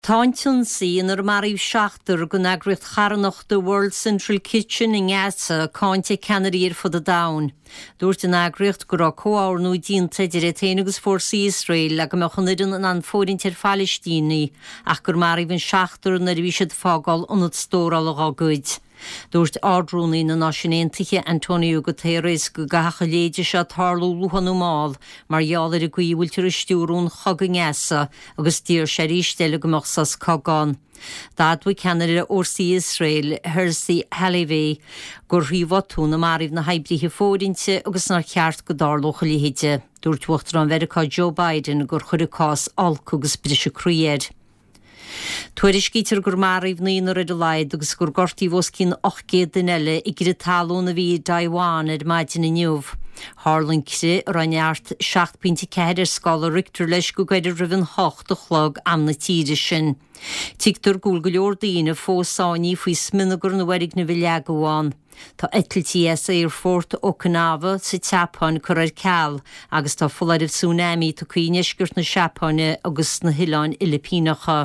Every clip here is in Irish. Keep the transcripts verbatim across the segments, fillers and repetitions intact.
Táintún sín ar maríh seachtar go agrith charnach the World Central Kitchen in Asa, cáinte Canaríir for the Down. Dúirt an agrith go ra cóáir nó dínta idir é téanagus fórsaí Israel le go me chunidan an an fórintir Palestíní ach gur maríh an seachtar na bhí siad fágáil anad stóráil a gcuid. Dúirt ádrúnaí na náisiúntaithe Antonio Guterres go gacha léide se tarlú luhanú máil mar geallar a gcuíhúiltir a stiúrún chagan Asa agus tír sé rístelle gomach sas cagán. Dadfu Canada orsaí Israel thuirsaí Halavé gur riomhatú na maríh na haibrithe fórinte agus nar cheart go darlócha líhéide. Dúirt uachtar an Mheiriceá Joe Biden gur chuiricás alc agus brise cruéir. Tuairis gítar gur maríh naonar a leid agus gur gortaí bhs cín ochgéad den eile i ggur talún a bhí Taiwan ar maidin na nniuh. Harlan cre ranneart seacht pínti ceidir scala rictar leis go gaidir rihan hocht a chlog am na tíide sin. Tigtar gúil go leor daoine fósáiní faoi sminagur na bharig na bhile goháin. Tá etiltí asa ar fórt Okinawa sa Teapáin chur ar ceall agus tá fullaidh tsunami tá cuineisgurt na Seapáine agus na Hiláin Ilipínacha.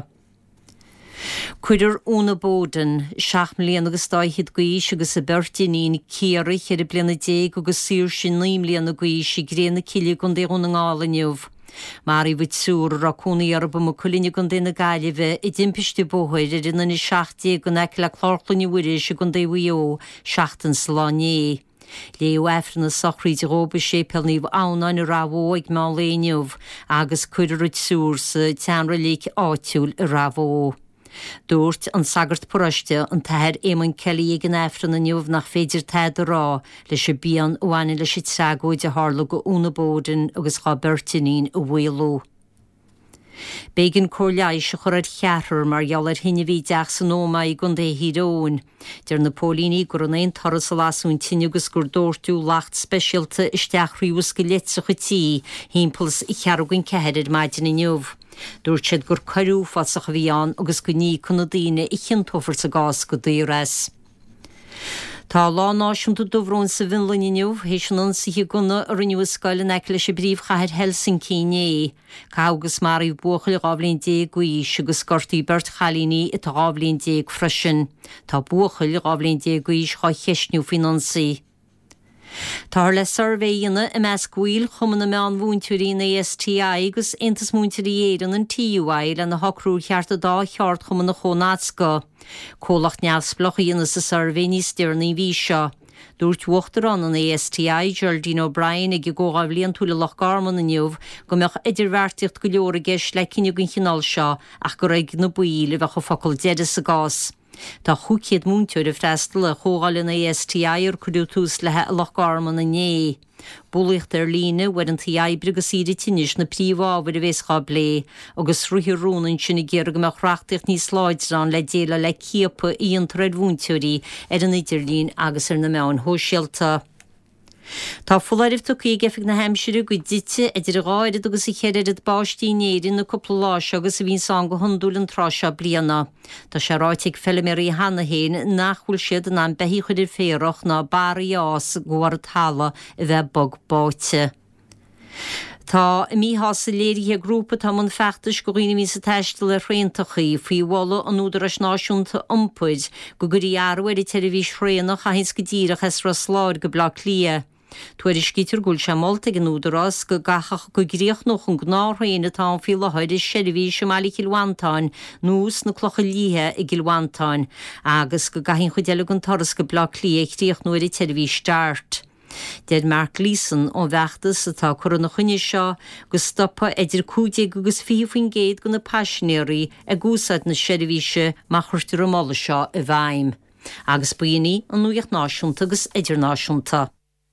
Cuidir úna bódan, seach mlíon agus dáithid gúis agus a bertinín cíarich ar a bliana déag agus sír sin naim líana gúis i gréna ciile gon déún an gála niuh. Mar i bhid súr racúnaí arba mo chuline gon déna gaiileh i dimpiste bóhaid ar inna ni seachtaí gon eic le chlárlaní uiris gon déhío seachtan sláné. Léo efran na sochríd róba sé pelníomh ánain a ráhó ag má léniuh agus cuidir rid súr sa teanra líc áitiúil a ráhó. Dúirt an sagart poraiste an tair éman Kelly ag an efran na nniuh nach féidir tead a rá leis a bían óhaine leis i tragóid a hála go úna bódan agus chá bertinín a bhéló. Bégan cóirleis a chur ar cheathar mar geallar hinne bhí deach san óma i gon dé híróin. Deir na pólíní gur an éon taras a lasún tinne agus gur dúirtú lacht speisialta isteach riúas go letsa chutí hímplas i chearúgan cehead maidin na nniuh. Dúirt siad gur choirú fásacha bhíán agus go ní chuna daoine i chintófar sa gás go dtíras. Tá lá náisiúnta dohrón sa bhinlainniuh hééis an ansithe guna ar iniu scoil an eice leis bríomh chair Helsinki. Cá agus maríh buchail gáblíonn déag guís agus scortaí bert chalíní i tá gáblíonn déag freisin. Tá buchail gáblíonn déag guís chá cheisniú finansaí. Tá le survéine i meas ghuiil chumanna me an bhúntúirí na S T I agus intas múntarí éan an T U I le na hocrú chearta dá cheart chumanna chónátsca. Cólacht neamhsploch íana sa survéní stearnaí bhí seo. Dúirt uachtar an an A S T I Geraldine O'Brien ag ggóáh líon túla lech garman na nniuh go meach idirhharrtaíocht go leor a gceis le cinne gon chinál seo ach go raig na buí le bheith go focail deada sa gás. Tá chucéad múnteúir a freistal a chógáil in A S T I ar chuú túús lethe a lechgarman na né. Bulaíocht ar líne war an T I brigus íri tinis na príomhábhar a bhésá blé agus ruthir rúnain sinna ggéar go meach reachtaíocht níos sláidirán le déile le ciapa íon treid múnteúirí ar an idirlín agus ar na meán hóisialta. Tá fullairh tuí gefik na heimsire go dite idir gáide agus i chéidir báistínéirí na coppla láis agus a bhín san go honúlan tráseo bliana. Tá sé ráitigh filmirí hanna héin nachhfuil siad an an behí chuidir féroch ná barí ás gohar thala a bheith bog báite. Tá míhas sa léirithe grúpa tá man feachtas go riine mí sa teistal a réintachaí faoi bhla an údar as náisiúnta iompaid go gurí arhair i televís réanach a hins go ddíireach as ra sláir go bla lia. Tuairis gítar gúil sé molta an údarrás go gachach go gríoch noch an gnáthréine tá fi lehaid is seirbhí sem meala Gilhaintáin nús na clocha líthe i Gilhaintáin agus go gahinn chuideile an toras go bla lia ag tríoch nuair i televís start. Dead Mark Leeson ó bheachtas atá chur na chuine seo go stoppa idir cúdeag agus fiomhaoin géad go na pasisinéirí a gúsad na seirbhíse má chuirtar am molla seo a bhaim. Agus buoí an nuacht náisiúnta agus idirnáisiúnta.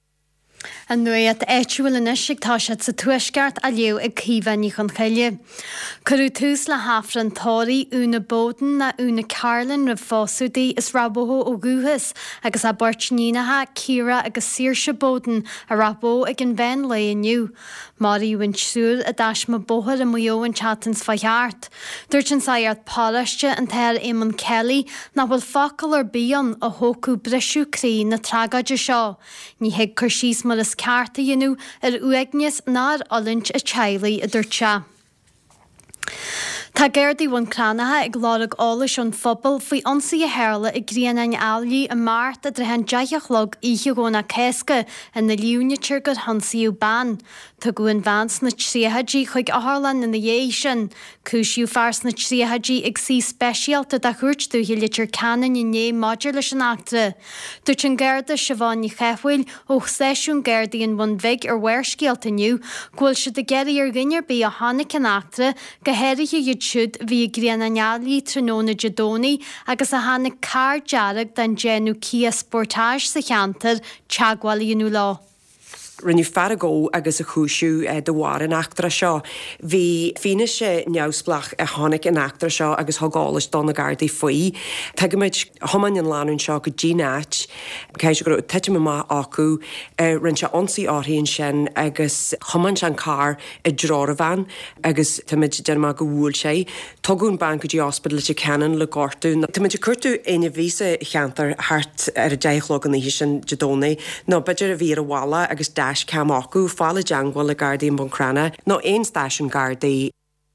An nuad éitiúil in isig tá sé sa tuisceart a leo ag cíhaní chun chaile. Curú tús le hafran tóirí úna bódan na úna Carlin ra fósúdaí is rabóthó ó gúthas agus a bartnínathe círa agus síirse bódan a rabó ag an bhein le aniu. Marí bhain siúil a dais ma bóthar a muo an chatans faheart. Dúirt an saart pálaiste an teir éman Kelly na bhfuil facail ar bíon a thócú brisú crí na tragaide seo. Ní heag chur síos mar is carta dhéanú ar uaigneas nar olint a tealaí a dúirte. Tá Gerdaí bhain cránathe ag glárag álas an phobal faoi ansaí a Héarla i gríanain ealaí a Máirt a drehan deithechlog ihe góna céasca in na liúnetir gur hansaíú ban. Tá gúin bhans na tríthadí chuig áthlan na dhé sin, cúisiú fars na tríthadí ag sí speisialta de chuirtú hi litir canan in né maidir leis an actra. Dúirt an Gerda se bhain chehfuil ó séisiún Gerdaí an bhain bhig ar bhuirscéalta nniu, ghfuil si de geirí ar gginnear bí a tháinig an actra go héirithe iad siúd bhí gríananealaí tróna Jadóní agus a tháinig car dearag den déanú Kia Sportage sa cheantar teagháil inú lá. Rinne fergó agus a chúisiú de bhhar an actra seo. Bhí fine sé neamsplach a tháinig an actra seo agus thugálas don na Gardaí faoi. Tuigeid thomain an lánún seo go ddínáit, céis gur tuite má acu rinn se onsaí áthíonn sin agus thomain se an car i drá bhain agus tuid denma go bhúil sé. Tugann ban go dtí ospedal le cean le gcóirtú. Tuid chuirtú aine vísa cheantar thart ar a deichlog an hí sin Jadóní, nó beidir a bhí a bhla agus dash cam acu fála deanghil le Gardaí an Buncrana, nó aon stáisiún Gardaí.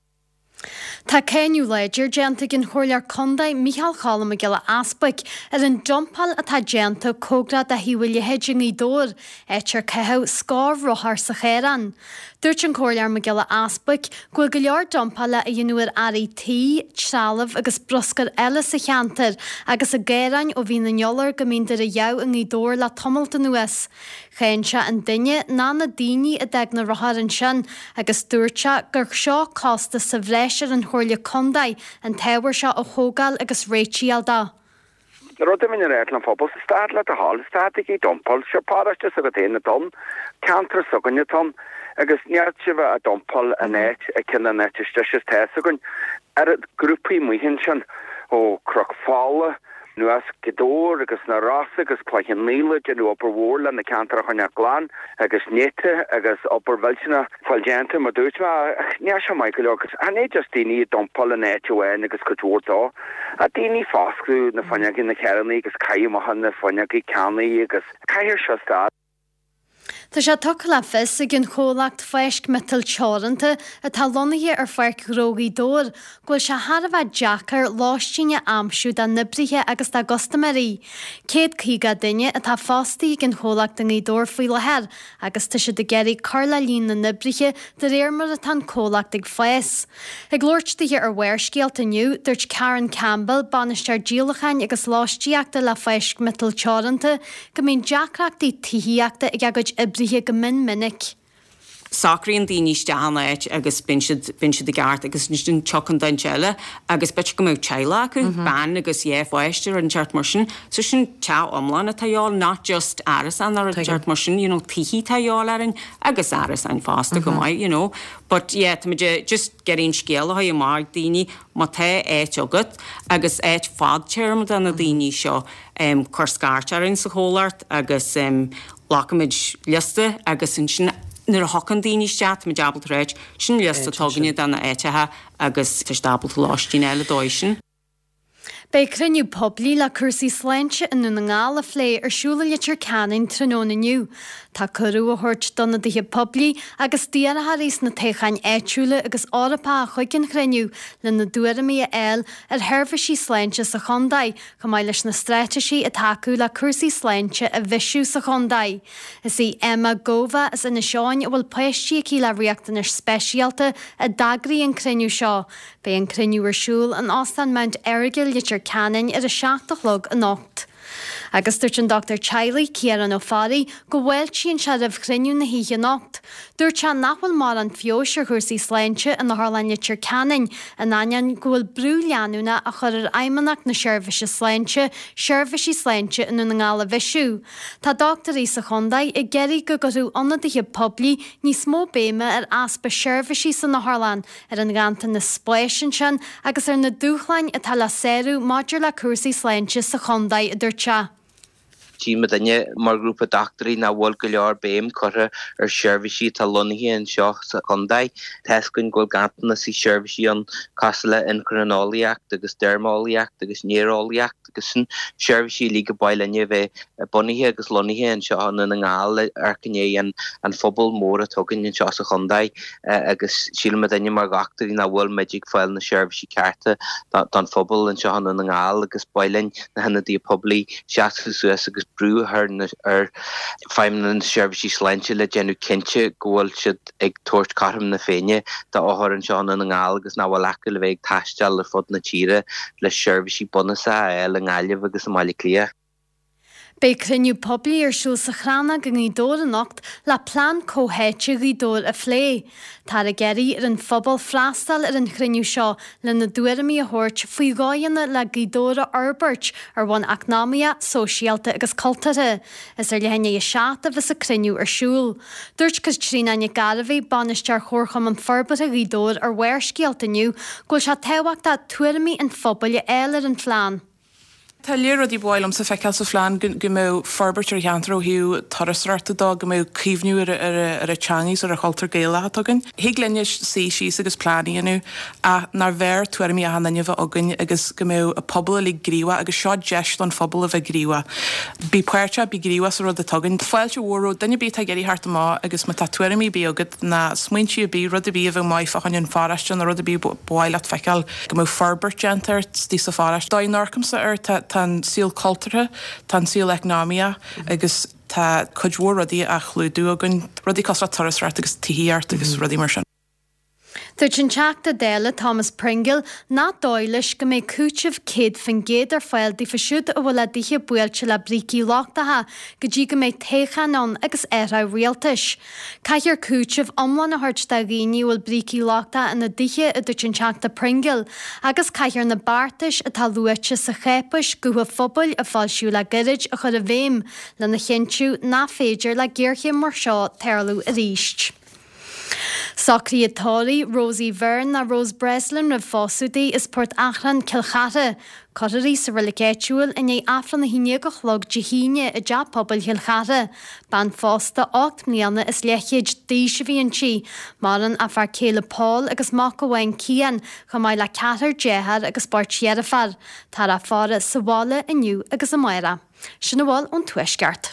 Tá céinniú leidir déanta gin chóirlear condaid Micheál Chalam a gile aspaig ar an dompal atá déanta cógrad a híhfuil hedging í dór éitir cetheh scábhrothar sa chéran. Dúirt an chóirlear me gile aspaig ghfuil go leor dompala a dionúir airí tí, trealamh agus broscar eile sa cheantar agus a géirain ó bhí na neolar go míndar a dheabh in í dór le tomulta nuas. Chéin se an duine ná na daoine a d na rothar an sin agus dúirte gur seo cásta sa bhréisir an chóirle condaid an téhar seo ó thógáil agus réitial dá. Rud min réit an fphobal sa stad le a hall stadig í dompal se páiste sa go téna don, cantar soganne tom agus neart se bheith a dompal a net a cinna netiste se tesagann ar grúpaí muhin sin ó croch fála, nuas gedór agus na rasa agus plachin líle genú opper wórla na cantar chun glán agus nete agus opper velna falgente ma dúitma ne se Michael agus a né just dini dompal an netuen agus goúrtá a dini fascrú na fanjagin na Keranní agus caiimhan na fanjagi cannaí agus caiir se stad. Tá sé tucha le fis a gin cholacht feisc metal teoranta a tá lonathe ar feirc rógaí dór, ghfuil se Harbheith Jackar láistíine amsú den nibrithe agus tá gostamarí. Céad cíga duine a tá fástaí gin cholacht an í dór faoi lehead agus tá se de geirí carla lín na nibrithe de réir mar a tan cholacht ag fees. Ag glóirtithe ar bhuirscéalta nniu dúirt Karen Campbell banisteir díolachain agus láistíachta le feisc metal teoranta go mín Jackreachtaí tithiíachta ag agad ibrithe go min minic. Sacraíon daoine steanna éit agus bin siad de gart agus níos den chocan den teile agus beit go mbeadh teile acu ban agus dhéhhaiste an teart mar sin, so sin te omlan a taáil not just aras an ar a teart mar sin, you know, tihí taáil arin agus aras an fásta go maiid, you know. But yeah, tá just gerín scéal ha i mar daoine má ta éit agad agus éit fad teirm an na daoine seo um, chur scáirt arin sa chólart agus um, lachamid liste agus in sin nuair a hocan daoine steat me dabal réid sin liste tuganine dana éitethe agus tis dabal láistín eile dóisin. Bei cruniú poblí le cursaí sláinte in na ngála phlé arsúla litir canin tróna nniu. Tá curú a thuirt donna dthe poblí agus díanathe rís na téchain éitiúla agus árapá a chuigin cruniú le na dúramí a eil ar theirbhisí sláinte sa chondaid go mbeidh leis na stráiteisí a taú le cursaí sláinte a bhisisiú sa chondaid. Is í Emma Gova is ina seáin a bhfuil péistí cí le riachtanar speisialta a dagraí an cruniú seo. Bei an cruniú arsúil an Ostan Mount Ergil litir canin ar a seaachtalog a nocht. Agus dúirt an Doctor Chiley Ciaran O'Farry go bhfuil sin se rah cruniú na híthe nocht. Dúirt se nachfuil mar an fiosir chusaí sláinte in na Harlain litir canin an ainean ghfuil brú leanúna a chur ar aimimeach na seirbhise sláinte, seirbhisí sláinte in na ngála bhisisiú. Tá doctorí sa chondaid i geirí go gurú anadithe poblí níos mó béime ar aspa seirbhisí san na Harlain ar an ganta na spéisian sin agus ar na dúchlein atá le séú maidir le cursaí sláinte sa chondaid a dúirte. tí me danne mar grúpa doctorí na bhil go leor béim chutha ar seirbhísí tá lonnaí an seo sa chundaid teascain ghil gantainna sí seirbhísí an cosla in chronólaíocht agus dermálaíocht agus nérólaíocht agus sin seirbhísí lí go bailenne bheith bunaithe agus lonnaithe an seo na ngáil ar cinné an an phobal mór a tugann an seo sa chundaid agus síle me danne mar gachtarí na bhfuil meidig fáil na seirbhísí carta don phobal an seo na ngáil agus bailinn na hena dí poblí seaachú suas agus brú ar ar feimna an seirbhísí sleinte le genú cinse ghfuil siad ag tuairt carm na féine tá áthar an seo na ngáil agus ná bhfuil acu le bheith taisteal le fud na tíre le seirbhísí bunasa e le ngáileh agus a mála clia. Bei cruniú poblí ar siúl sa chrána go í dór an nocht le plán cóhéite í dór a phlé. Tá a geirí ar an phobal freastal ar an cruniú seo le na dúirimí a thuirt faoi gáanna le gídóra Albert ar bhain eacnámia, sóisialta agus cultúra. Is ar lehéine i seata bheits a cruniú ar siúl. Dúirt cos trína garabhí banistear chórcham an forbar a gídór ar bhuirscialtaniu ghfuil se tehaachta tuairimí an phobal eile ar an phláán. Tá léir í bháilm sa feiceil sa phláán go mé farbertar cheantar hiú tarrasráta dá go mé cíomhnú ar a teangís ar a choultar géile tugann. Hí glenne sí síos agus pláíonú a nar bhéir tuairimí a hananne bheith agann agus go mé a pobl lí gríomha agus seo deist an phobal a bheith gríomha. Bí puirte bí gríomha sa rud a tugann. Fáilte bhóró danne bí a geirí hartta má agus me tá tuairimí bí agad na smuintí a bí rud a bí a bheith mai fachan an fáraiste a rud a bí bháile feiceil go mé farbert gentar tí sa fáraist. Dá narcamsa ar tan síl cultúra, tan síl eacnámia agus tá chudhór rudí a chlúdú agan rudí cosra tarrasráta agus tííart agus rudí mar sin. Dúirt sin teachta déile Thomas Pringle ná dóilis go mé cúteamh céad fan géad ar fáil dí faisiúd a bhfuil a dtithe buailte le brící láchtatha go dtí go mé téchanon agus éire rialtais. Caithear cúteamh omlan a thuirt de rií bhfuil brící láchta in na dtithe a dúirt sin teachta Pringle agus caithear na bartais atá luaite sa chépais gutha phobal a fáilisiú le gairid a chur a bhéim le na chintiú ná féidir le ggéirche mar seo teirlú a ríist. Sacrí atáí Rosie Byrne na Rose Breslin ra fósúdaí is Port Achran Kilchata. Coirí sa religéitiúil in é afran na híine go chlog de híine a deap pobl Kilchata. Ban fósta ácht mlíana is leichéid díise bhíon si, mar an a far céile Paul agus mac bhhain cían chu mai le catar déhar agus bart siarafar. Tar a fára sa bhála iniu agus a maira. Sin bháil ón tuisceart.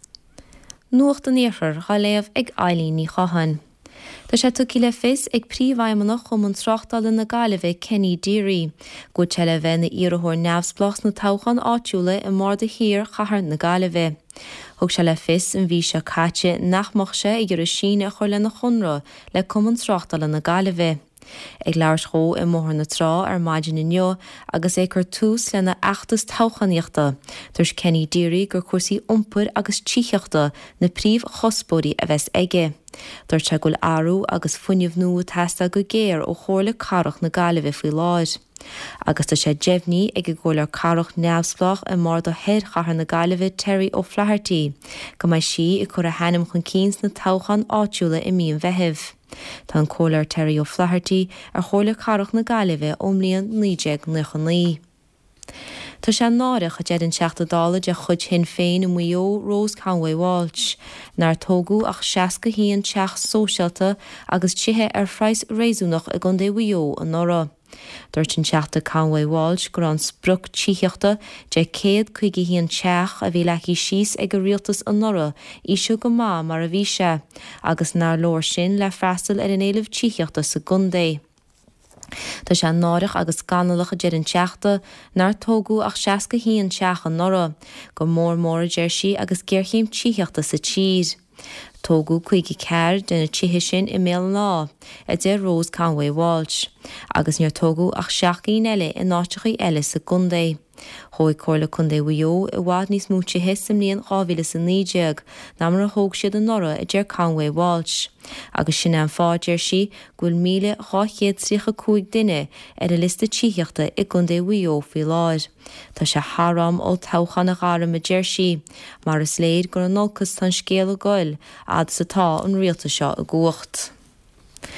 Nuacht an éair cha léamh ag Eileen chahan. Tá sé tuí le fis ag príomhhaimmanach chum an tráchtáil na Gaillimh Kenny Deary, go teile bheith na iarthóir neamhsplach na táchan áitiúla i mór de hir chahar na Gaillimh. Thug se le fis an bhí se caite nachmachse ag gur a síne chuir le na chunra le cum an tráchtáil na Gaillimh. Ag leir thró i móthar na trá ar maidin inneo agus é gur tús le na achtas táchaníochta, dúirs Kenny Deary gur cuasaí iompar agus tíochta na príomh chospóirí a bheits aige. Dúirt se gúil áú agus fuinneamh nua teasta go géir ó chóirla carach na Gaillimh faoi láir. Agus tá sé deimhní ag go ggólar carach neamhsplach i mór do head chahar na Gaillimh Terry ó Flaherty, go mai si i chur a hanam chun cíns na táchan áitiúla i míon bheithimh. Tá an cólar Terry ó Flaherty ar chóirla carach na Gaillimh ómlíon nídeag nuchan lí. Tá sé náireach a dead an seachta dála de chud hin féin i muo Rose Conway Walsh, nar tógu ach seaca híon teach sóisialta agus tithe ar phrais réúnach a gundé wio an nora. Dúirt an teachta Conway Walsh gur an spruc tíochta de céad chuige híon teach a bhí leí síos ag go rialtas an nora ísio go má mar a bhí se, agus nar lóir sin le freastal ar an éileh tíochta sa gundé. Tá sé náireach agus ganalacha dear an teachta nar tógu ach seaca híon teach an nora, go mór mór a deirsi agus ggéirchéim tíochta sa tír. Tógu chuige ceir duna tithe sin i mé lá, a de Rose Conway Walsh, agus níor tógu ach seacaí eile i náitechaí eile sa gundé. Thóid cóirla chundé wio i bhád níos múte hisim líon ábhíle sa nídeag ná mar a thóg siad an nora a dear Conway Walsh. Agus sin an fáidir si gúil míle cháchéad trícha cúig duine ar a lista tíochta i gundé wio faoi láir. Tá sé hárám ó táchan na gáram a deir si, mar is léad gur an nolcas tan scéal a gáil agus atá an rialta seo a gcuacht.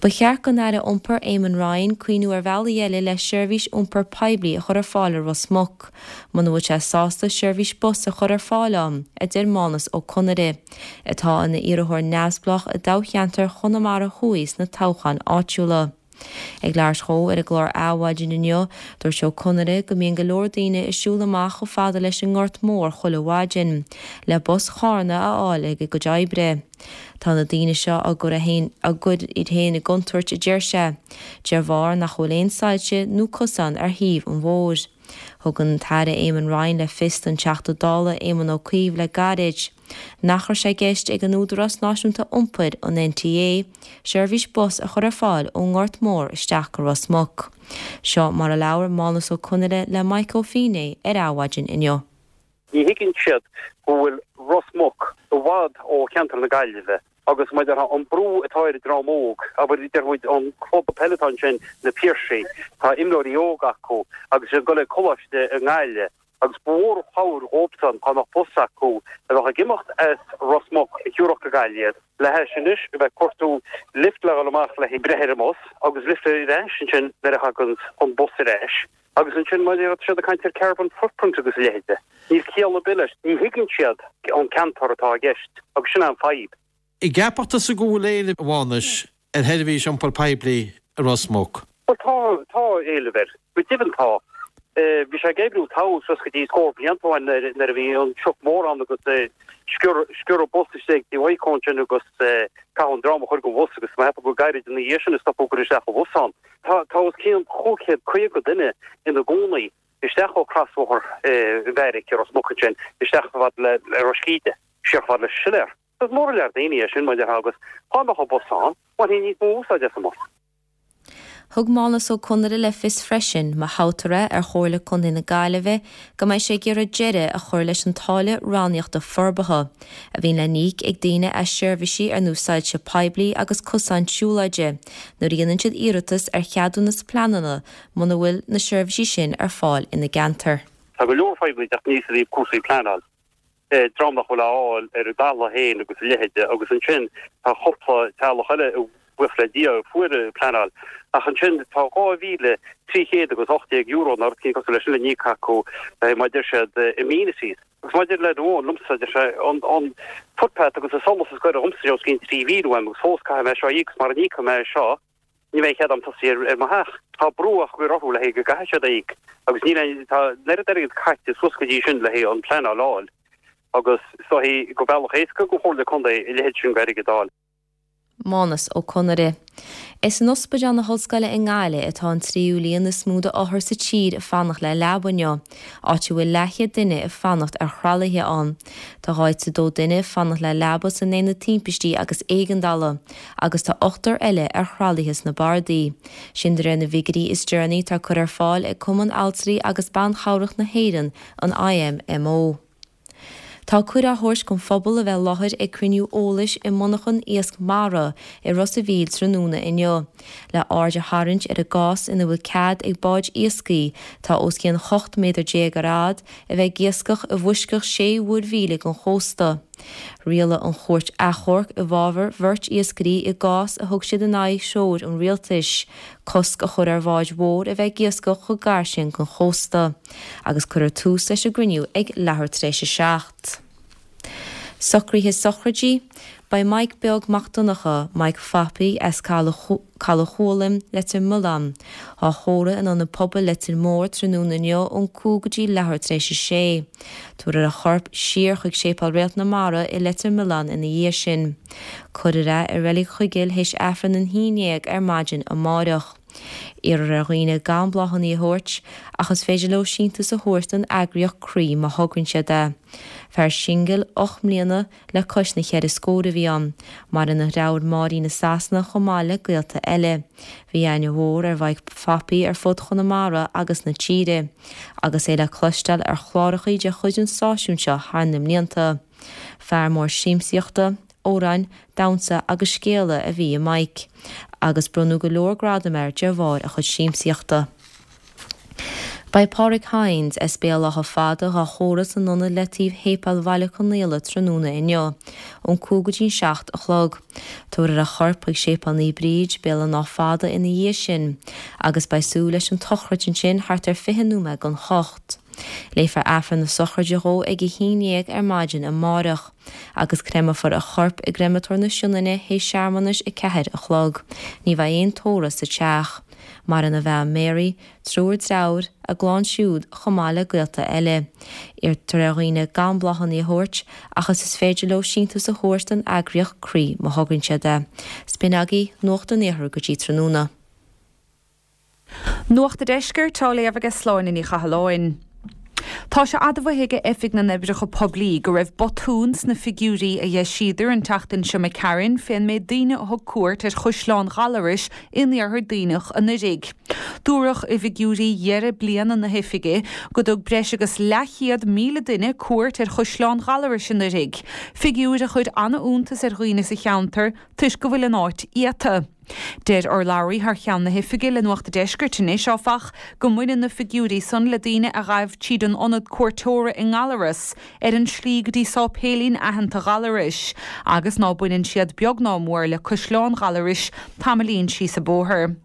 Ba chear gan aire ompar Éamon Ryan cuoinú ar bhealahéile le seirbhís ompar Paiblí a chur ar fáil ar Rosmuc. Man bhfuil sé sásta seirbhís bus a chur ar fáil am a dir mánas ó Conairí. Atá ina iarthóir neamhsplach a dácheantar chunamara a chuaís na táchan áitiúla. Ag leir cho ar a glár áhhaidin inniu dúir seo Conairí go mbíonn go leor daoine isisiúla amach go fada leis an ngort mór chula bhaidin le bus chána a áil ag go daibre. Tá na daoine seo a gur a gcuid iad héana i gcontúirt i ddeir sé, dear bhar nach chfuil éon sáilte nó cosan ar thaobh an bhór. Thugann taire Éamon Ryan le fist an teachta dála Éamon Ó Cuíomh le garid. Nachar sé gceist ag an údarás náisiúnta iompaid an N T A, seirbhís bus a chur ar fáil ó ngort mór isteach go Rosmuc. Seo mar a leabhar málas ó Conairí le Michael Feeney ar áhhaidin inniu. Ní higann siad go bhfuil Rosmuc do bhd ó ceantar na Gaillimhe, agus maidir an brú atáir drámóg, aber idir bhfuid an club peloton sin na Piarsí, tá imlóí óga acu, agus sé go le colaiste a ngáile, agus bór cháir óptan tá nach bus acu, a bheit gimimecht as Rosmuc i dúrach go Gailliad. Le he sinis, a bheith cuatú lift le amach le brethir amos, agus lift i réis sin le hagann an bus i réis. Agus an sin maidir siad a caintir carbon footprint agus léide. Níl céala bilis, ní higann siad an cantar atá a gceist, agus sin an faib. I gapachta sa gúléile bháis ar heirhís an Paiblí a Rosmuc. Tá tá éile ver, bu divan tá. Bhí sé gébrú tá sus go dtí scór bliantáin nar a bhí an tuach mór an agus sciúr a bostisteigh dí bhaicóin agus cáhan drama chuir go bhus agus má hepa go gairid in na dhéisisin is tapó gur isteach go bhusan. Tá tá was cían chóchéad chuig go duine in na gcónaí isteach ó crasmór bhéiric ar Rosmucin sin isteach fad le roscíte, seach fad le silir. Tás mór leir daoine sin maidir agus háimeach ó bhusan, bhain hí níos mó úsáide sa mos. Thug málas ó Conairí le fis freisin má hátere ar chóirla chun na Gaillimhe go mbeidh sé gur a deire a chuir leis an táille ráníocht a forbatha, a bhín le níc ag daine a seirbhísí ar núsáid se Paiblí agus cosán siúlaide, nó rionann siad iarratas ar cheadú na planana muna bhfuil na seirbhísí sin ar fáil ina gantar. Tá go leor Paiblí ach níos a bhí cúsaí planal. Drama chula áil ar a dala héin agus lehéide agus an sin tá chopla tála chuile wifle dia fuere planal. Ach an sin tá gá víle tríchéad agus ochtéag euro nar cin cos leis le nícaco mai dir sé immunities. Gus mai dir le ón lumsa dir sé an footpath agus a somas is goir a umsa cin trí víú agus fósca me seo ígus mar níca me seo, ní bheith chead am tasí ar mathach. Tá brúach go rothú le hé go gaise daig, agus ní tá neir deirigid caiite suscadí sin le hé an planal áil. Agus so hí go bhealach éisca go chóir le chunda i lehéid sin gaiige dáil. Mánas ó Conairí. Is an ospad an na hoscaile in Gáile atá an tríú líon na smúda áthir sa tír a fannach le lebanne, áiti bhfuil leiche duine a fannacht ar chralathe an. Tá háid sa dó duine fannach le leba san éana timpistí agus éigandala, agus tá ochtar eile ar chralathes na bardaí. Sin de na vigarí is journey tá chur ar fáil ag cuman altarí agus ban chárach na héireann an I M M O. Tá cuir a thuirs chun phobal a bheith láthir ag criniú ólais i monachan iasc mara i Rosa Bhíl trúna inniu. Le áde harint ar a gás ina bhfuil cad ag báid iascaí tá os cían chocht méidir dé rád a bheith giascach a bhuiscach sé bhúd bhíle an chósta. Riala an chóirt achorc a bhábhar bhirt iascaí i gás a thug siad a naigh seoir an rialtais, cosc a chur ar bháid mhór a bheith giascach chu gar sin an chósta, agus chur tús leis a griniú ag lethir tréise seacht. Socríthe sochradí, by Mike Beag Macdonacha, Mike Fappi as Calacholim letter Mulam, a chóra an an na pobl letter mór trúna neo an cúgadí lethir tréise sé. Tuair a chorp siar chuig sépal réalt na mara i letter Milan in na dhé sin. Cuidirra a relic chuigil héis afran an híineag ar maidin a mádach. Ar a roiine gan blachan í thuirt, achas féidir le síntas a thuirt an agrioch crí má thugann sé de. Fear singil och mbliana le cosna chead is scóra bhí an, mar in na ráir marí na sasna chomáile gailta eile. Bhí aine mhór ar bhaid Fappi ar fud chun na mara agus na tíre, agus é le clostal ar chlárachaí de chuid an sáisiún seo thar na mblianta. Fear mór síimsíochta, órain, damsa agus scéala a bhí a Mike, agus brunú go leor gradam ar de bhár a chud síimsíochta. Bei Pádraig Hines is béalach a fada a chóras an nuna letíh hépal bhaile chunéile tróna inneo, ón cúgadín seacht a chlog. Tuair a chorp ag sépal ní bríd béal ná fada ina dhé sin, agus bei sú leis an tochraidin sin thart ar fihanúme gan chocht. Léifar afran na sochraide ró ag i híineag ar maidin a márach, agus crema for a chorp i gremator na siúnaine hé searmanis i cehead a chlog, ní bheith éon tóras sa teach. Mar an a bheith Mary, trúir draur a gláán siúd chomála gailta eile. Ir tuaghine gan blachan í thuirt achas is féidir lo síntas a thuirt an agrioch crí mo thugann de. Spinagi nócht an éthir go dtí tróna. Nuacht a deisgur tá léamh sláin in í chahaláin. Tá se admhaige effig na nebrecha poblí go raibh botúns na figúrí a dhé siidir an teachtain se me Karen féin mé daine ó cuairt ar chuisleán galaris inarthar daoineach an rig. Dúrach i figúrí dhearra blian an na hifige go dog breis agus lechiad míle duine cuairt ar chuisleán galaris in na rig. Figúr a chud anna úntas ar roiine sa cheantar tuis go bhfuil an áit iata. Deir ar Larry haar chean na hifige le nuachta deisgur tunis áfach go muine na figúrí san le daine a raibh tíad an onad cuairtóra in Galaris ar an slí go dtí sá pélín ahananta Galaris, agus ná buinn siad beag ná mór le cosláán Galaris tamlíonn sí sa bóthir.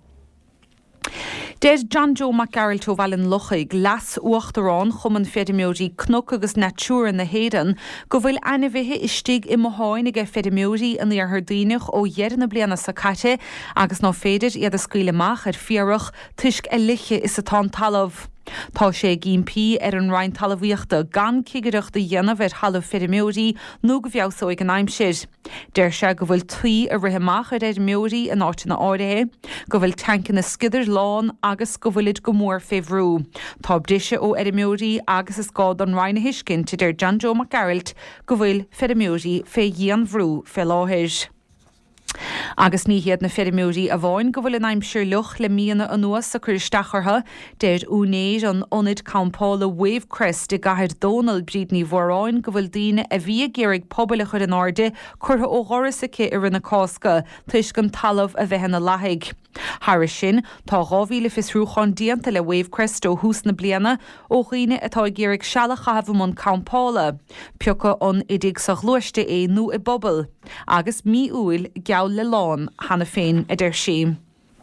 Deir John Joe McGarrell to bhil an lochaig las uachtarrán chum an fedimóí cnoc agus natúr na héan go bhfuil anmhithe istigh i moháin ag fedimóí an ar daoineach ó dhearan na bliana sa caite agus ná féidir iad a scuileach ar fiarach tuisc a liche is atá talamh. Tá sé gimpi ar an rein talahíochta gan cigeireach de dhéanamh ar halamh fedimóí nó go bheabhsó ag an aimsir. Deir se go bhfuil tuí a ritheach ar fedimóí an áitina áirithe, go bhfuil tancan na skidir lán agus go bhfuilid go mór féhrú. Tá bdíise ó fedimóí agus is gád an reine hiiscin te deir John Joe McGarrell go bhfuil fedimóí fé dhéan bhrú fé láthir. Agus ní hiad na fedimóí a bháin go bhfuil an aimsir luch le míana an nuas sa chuirstachartha, deir únéid an onid campála Wavecrest de gahir Donald bríd ní bhráin go bhfuil daine a bhí géirigh pobl a chur an áde churtha ó ghorasaice ar rinne cásca tuis gan talamh a bheithanna lathaig. Harris sin tá ráhíle fisrúchan dianta le Wavecrest ó hús na bliana ó riine atá géirigh sealach chahabhamon campála. Piocha an idig sa gluiste é nó i bobbal, agus mí úil geall le lán hanna féin a der sé.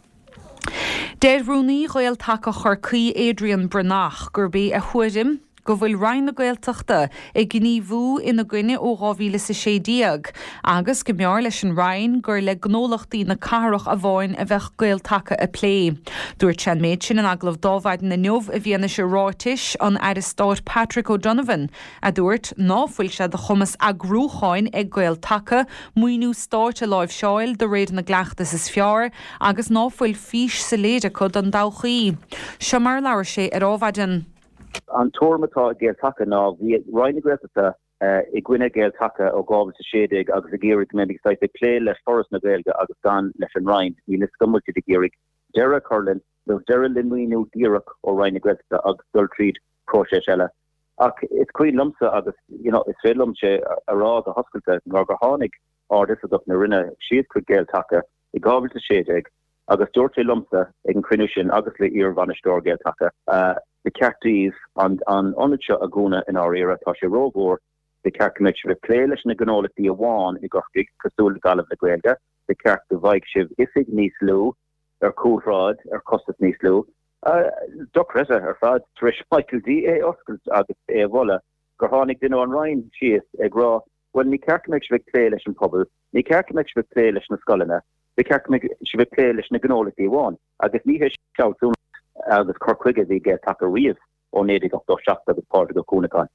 Deir rúnaí ghail take chorcaí Adrian Brnach gur bé a chuidim go bhfuil rein na Gaeltachta ag gníomhú ina gcuine ó gábhíle sa sédíag, agus go mear leis an rein gur le gnólachtaí na carach a bháin a bheith Gaeltacha a plé. Dúirt sean méid sin an aglah dámhaid na neomh a bhíana se ráitis an Aristóir Patrick O'Donovan, a dúirt náfuil se de chumas a grúcháin ag Gaeltacha muoinú stáit a láimh seáil do réad na gleachtas is fear, agus náfuil fís sa léide chud an dáchaí. Se mar leir sé ar ábhaidin. An tuairmatá Gaeltacha ná bhí roiinna Gaeltachta i gcuine Gaeltacha ó gábhas a séideag agus a géirigh mé stáit é plé leis foras na Gaeilge agus gan leis an rein hí na scomulte de géirigh deire Corlin nó deire linmuoinú díreach ó roiinna Gaeltachta agus dul tríd próise eile. Ach is cuí lumsa agus you know, is fé lumse a rá a hoscailte ná gur tháinig ardisach na rinne siad chu Gaeltacha i gábhas a séideag agus dúirt é lumsa ag an cruinú sin agus le íor bhainisteoir Gaeltacha. The Carties on on onitsha aguna in our era tasha robor the carcamich with playlist na ganola the awan i gortig kasul gal of the Gaelga the carc the Vikeshiv ifig nislu or cool rod or costas nislu uh Doc Reza or fad Trish Michael D A Oscars agus e vola gorhanig dino on Ryan she is a gra when ni carcamich with playlist and pobble ni carcamich with playlist na skolina the carcamich with playlist na ganola the awan agus ni he shout agus corcuige dí ge take riamh ó nédig go seachta agus páirte go cúnaáin.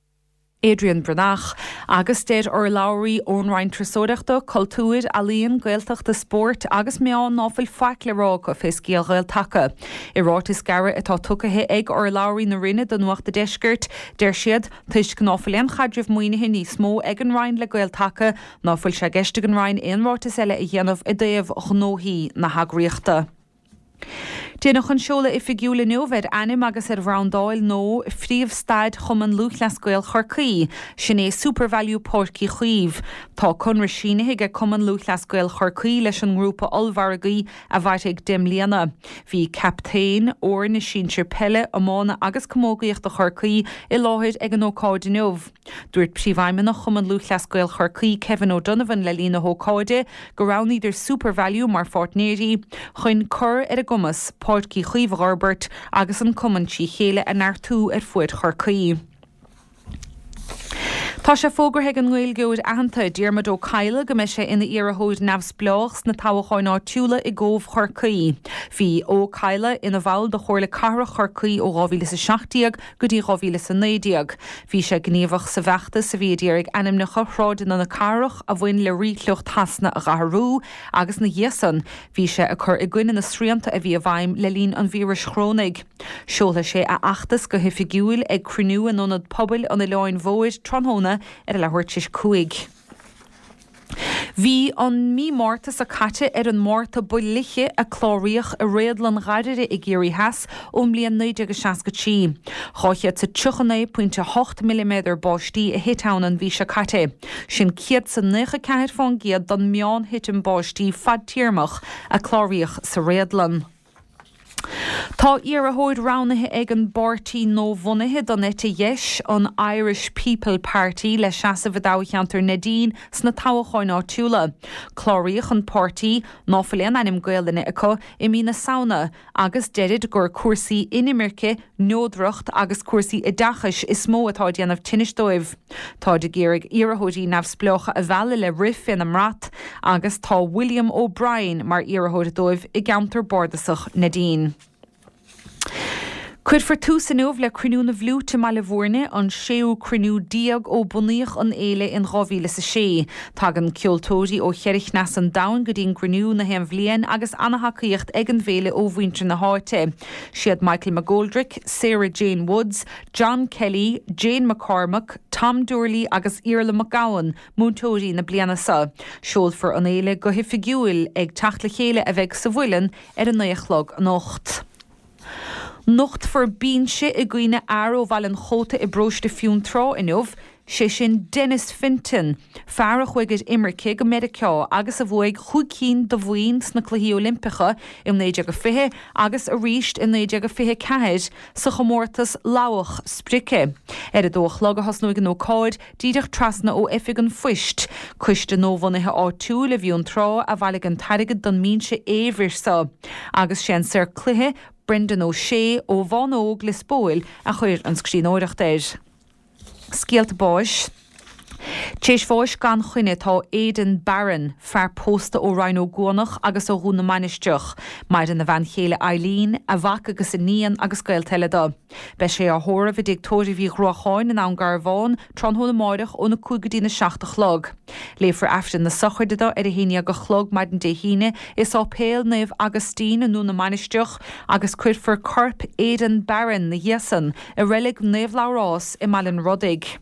Adrian Brnach agus deir ar Lowry ónráin trasóireachta cultúir a líon Gaeltachta sport agus meán náfuil feic le rá go fiscíal Gaeltacha. I rátas gara atá tucathe ag ar Lowry na rinne don nuachta deisgirt, deir siad tuis gnáfuil an chadrimh muoinethe níos mó ag an rein le Gaeltacha náfuil se geiste an rein éon rátas eile i dhéanamh i dtaobh gnóthaí na hagraíochta. Déanach an seola i figiúla nóhed anim agus ar bhrandáil nó phríomhstaid chum an luch lescuil chorcaí, sin é supervalue pórci chuomh. Tá chunra sinithe cum an luch lescuil chorcaí leis an grúpa olhargaí a bhaid ag dim líana. Bhí captain ó na sintir pelle amána agus commógaíocht a chorcaí i láthid ag an ócáide nómh. Dúirt príomhhaimena chum an luch lescuil chorcaí Kevin O'Donovan le lína ócáide go raibh idir supervalue mar fortnéirí chuin cur ar a gumas pórci chuomh Robert agus an cumantí chéile a neartú ar fuid chorcaí. Tá sé fógrathe an ghilgóid ahananta Diarmid Ó Caile go meise ina iarthóid nefs blochs na táhaáin áitiúla i ggómh chorcaí. Bhí Ó Caile ina bhall de chóirla cara chorcaí ó gáhíle sa seachtaíag go dtí gáhíle sa néideag. Bhí sé gníomhach sa bheachta sa bhéidearag anim na chorráidin na carach a bhain le ríchlucht hasna a gharú agus na dhéasan. Bhí sé a chur i gcuine na sríanta a bhí a bhaim le lín an víris chrónig. Seola sé a achtas go hifigiúil ag cruniú an ónad pobail an i leáin mhóid tronhóna ar a lehuirtis cuaig. Bhí an mí mórtas a caite ar an mórta buliche a chlóríoch a réadlan gaiire i ggéirí heas ó mblion naid agus seascatí. Cháiche sa tuchanna pointe ocht millimeter báistí a hitán an bhí se caite. Sin ciad sa nucha ceir fán giad don meán hit an báistí fad tíirmach a chlóríoch sa réadlan. Tá iarthóid ránathe ag an bortí nó bhunaithe don éte dheis an Irish People Party le seasa bhdácheantar Nadine sna táhaáin áitiúla. Chlóríoch an pórtaí náfuilíon anim gaalaine acu i mína saona agus deirid gur cuasaí inimirce, nódrocht agus cuasaí i dachas is mó atá déanamh tinisdóibh. Tá de géirigh iarthóidí nefs blocha a bheala le rif in am rat agus tá William O'Brien mar iarthóid dóibh i gceantar bordasach Nadine. Cuid for tús an óbh le cruniú na bhlúte má le bhórne an séú cruniú diaag ó bunaíoch an éile in ráhíle sa sé. Tá an ceoltóirí ó cheirich nas an dain go dtíon cruniú na hen bhliain agus anathachaíocht ag an bhéle ó bhaintre na háite. Siad Michael McGoldrick, Sarah Jane Woods, John Kelly, Jane McCormack, Tom Doorley agus Iarla McGowan múntóirí na bliana sa. Seoil for an éile go hifigiúil ag teach le chéile a bheith sa bhuilean ar an nuachlog an ocht. Nocht for bíse i gcuoine airó bhil an chóta i bróiste fiún trá inmh, sé sin Dennis Finton, fear chuigid imirce go Medicá agus a bhuaig chucín do bhhain sna cluí Olimpicha im néide go fithe agus a ríist in néide go fithe ceid sa chomórtas láach sprice. Ar a dóch lagahas nó an ócáid díideach trasna ó ifig an fuist, cuiste nómhanithe áitiú le bhíún trá a bhhaigh an tairigid don mínse éhrir sa, agus sin sir cluthe Brendan O'Shea ó Bhán Óg Lisbóil a chuir an scrín óireachtair. Scialt báis. Téis fáis gan chuine tá Aidan Barron fear pósta ó Rhino Gónach agus ó Rúna Manisteach, mar in na bhain chéile Eileen a bhac agus in níon agus gail teile. Be sé a thóra bhí dictóirí bhí ruáin in an Garbháin tronthóna máireach ó na cúgadína seachta chlog. Léifar aftan na sochairda ar a híine go chlog maid an déhíine is á péal naomh Agustín an Rúna Manisteach agus cuid for corp Aidan Barron na dhéasan a rilig naomh lárás i Malin Rodig.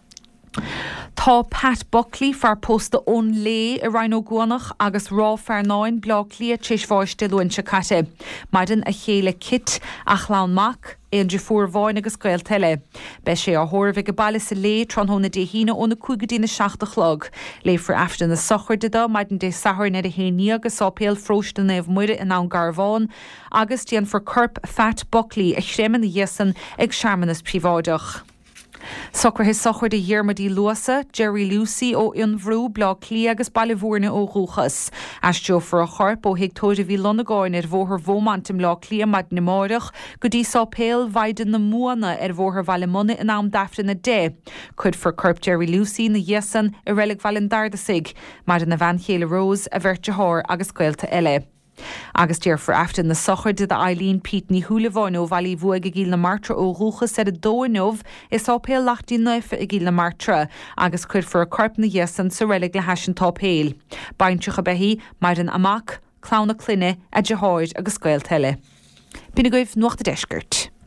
Tá Pat Buckley far pósta ón lé i Rhino Gónach agus rá fearnáin blá clia téis fáiste luin se caite. Maidan a chéile kit a chlán mac éon de fuór bháin agus gail teile. Be sé a thóirmh go bailile sa lé tronthóna déhíine óna cúgadína seachta chlog. Léifar aftan na sochairda maidan dé sahar na a héine agus ápéal frósta na bh muire in an Garbháin agus déan for corp Pat Buckley a chréman na dhéasan ag seaarmanas príváideach. Soccer his sochar de Dhearmadí Luasa, Jerry Lucy ó Ionbhrú blá clí agus bailihúrne ó Rúchas. As jo for a charp ó higtóide bhí lonagáin ar bhóthar bhómantim lá clí maid na máireach go dtí sá péal bhaidan na múana ar bhóthar bhaile in am dafta na dé. Chud for corp Jerry Lucy na dhéasan i relic bhailin dardasigh, mar in na bhain chéile Rose a bheirt thóir agus gailta eile. Agus tíar for aftan na sochairde de Eileen Pete ní thuúlaháin ó bhailí bhuaig a gíl na martra ó Rúchas ar a dóinmh is ápéal lachtí nuife a gíl na martra agus cuid for a corp na dhéasan sa relic le heisin tápéal. Baintseach a behí mar an amach, clánna cluine a deáid agus gail teile. Bína goibh nuachta deisgurt.